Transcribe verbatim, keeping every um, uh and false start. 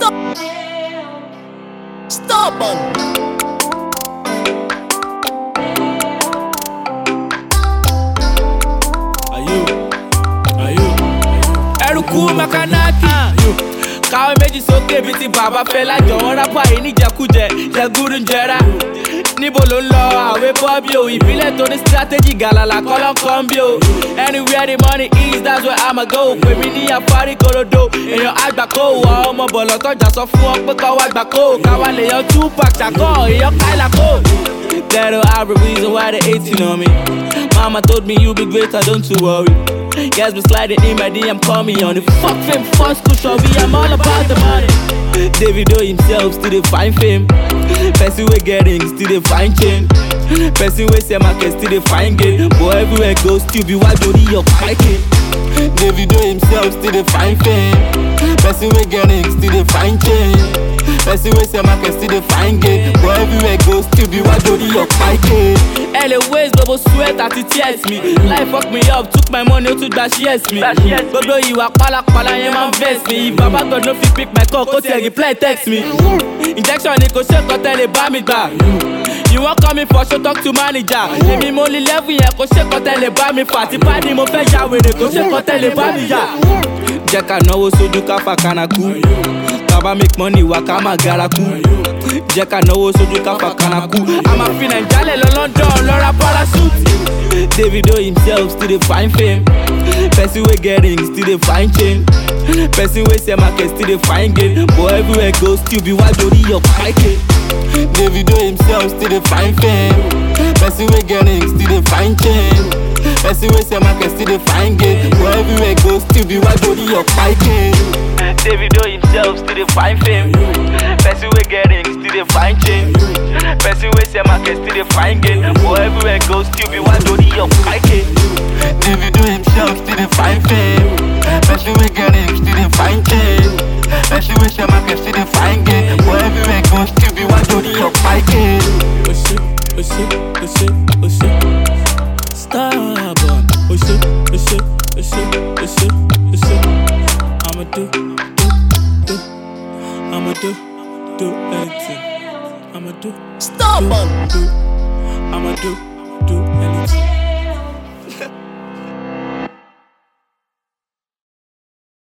Stop. Stubborn. Are you? Are you? Eruku Makanaki. Káwé méjì sókè bíi ti bàbá Fẹlá jọ̀wọ́n rápá yìí níjẹkújẹ jẹgúrú jẹra. Níbo ló ń lọ àwé bọ́bí o? Ìbílẹ̀ tó ní strategy gàlàlà kọ́lọ́ kan bí o. Anywhere the money is, that's where I'ma go. Pè mí ní àfárí korodo, èèyàn àgbà kó o. Ọmọ bọ̀lọ̀ tọ́jà sọ fún ọ pé kọ́ wá gbà kó. Káwa lè yan Tupac ṣàkọ́, èèyàn Kyla kó. That don't have a reason why they hating on me. Mama told me you be greater, don't you worry. Guys be sliding in my D M, call me on it. Fuck fame, first cushion, me, I'm all about the money. Davido himself still dey find fame. Person we getting still dey find change. Person we say market still dey find gain. But everywhere goes still be wide body your fighting. Davido himself still dey find fame. Person we getting still dey find change. Person we say market still dey find gain. But everywhere goes still be wide body your fighting. Anyways, double sweat àti tears me. Life fuck me up, took my money, ó tún gba shares me. Gbogbo ìwà pálapàla yẹn máa ń vex me. If Baba God no fit pick my call, kó tiẹ̀ reply text me. Injection ni kò ṣe kọ́ tẹ́lẹ̀ bá mi gbà. You wan call me for show, talk to manager. Èmi mo lè level yẹn kò ṣe kọ́ tẹ́lẹ̀ bá mi fà. Tí pàdé mo fẹ́ ya wèrè kò ṣe kọ́ tẹ́lẹ̀ bá mi yà. Jẹ́ ká náwó sójú ká fa kanaku. Baba make money wa ká má gara kú. Jẹ́ ká náwó sójú ká fa kanaku. A máa fi Nàìjíríà lẹ̀ lọ London lọ ra parachute. Davido himself still dey find fame. Person we getting still dey find change. Person we say market still dey find gain. But everywhere goes still be wide body your fighting. Davido himself still dey find fame. Person we getting still dey find change. Person we say market still dey find gain. But everywhere goes still be wide body your fighting. Davido himself still dey find fame. Person we getting still dey find change. Person we say market still dey find gain. But everywhere goes still be wide body your fighting. Davido himself still dey find fame. Person we getting still dey find change. Person we say market still dey find gain. But everywhere goes still be wide body your fighting. Oh shit, oh shit, oh shit, oh shit. Stubborn. Oh shit, oh shit, oh shit, oh shit, oh shit. I'ma do, do, do. I'ma do, do anything. I'ma do. Stubborn. Do, do. I'ma do, do anything.